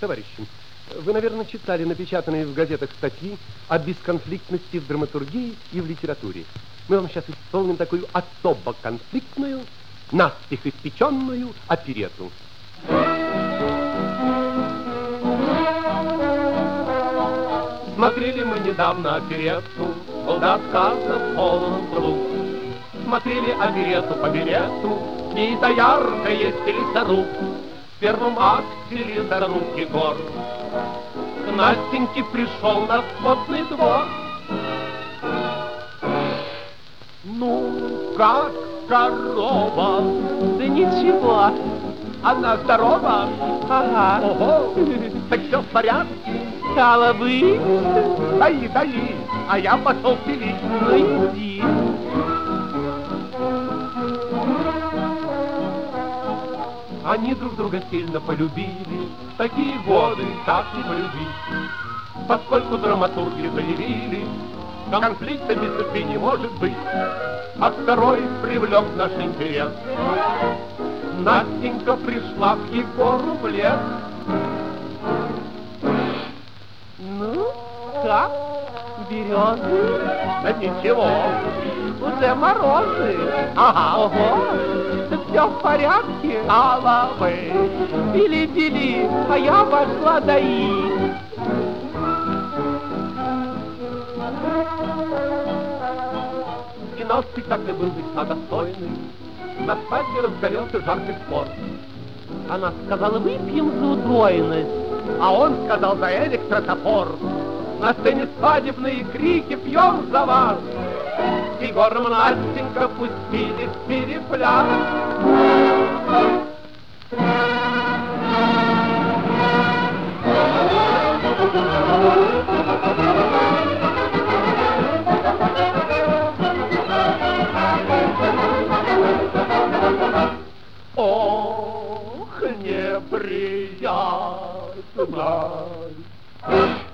Товарищи, вы, наверное, читали напечатанные в газетах статьи о бесконфликтности в драматургии и в литературе. Мы вам сейчас исполним такую особо конфликтную, наспех испеченную оперетту. Смотрели мы недавно оперетту, был сказано полон труд. Смотрели оперетту по билету, и за яркое лесоруб. В первом акте лесоруб Егор к Настеньке пришел на скотный двор. Ну, как корова? Да ничего. Она здорова? Ага. Ого, так все в порядке? Стало быть. Дои, а я пошел пилить. Ну иди. Они друг друга сильно полюбили, такие годы как не полюбить. Поскольку драматурги заявили, конфликта между ними не может быть, а второй привлек наш интерес. Настенька пришла к Егору в лес. Ну, как? Березы? Да ничего, Уже морозы. ага, Ого, да все в порядке. головы. Пили, а я пошла доить. Финал спектакля был весьма достойный. На свадьбе разгорелся жаркий спор. Она сказала, выпьем за удвоенность. А он сказал за электротопор. На сцене свадебные крики: пьем за вас! С Егором Настенька пустились в перепляс. Ох, неприятно.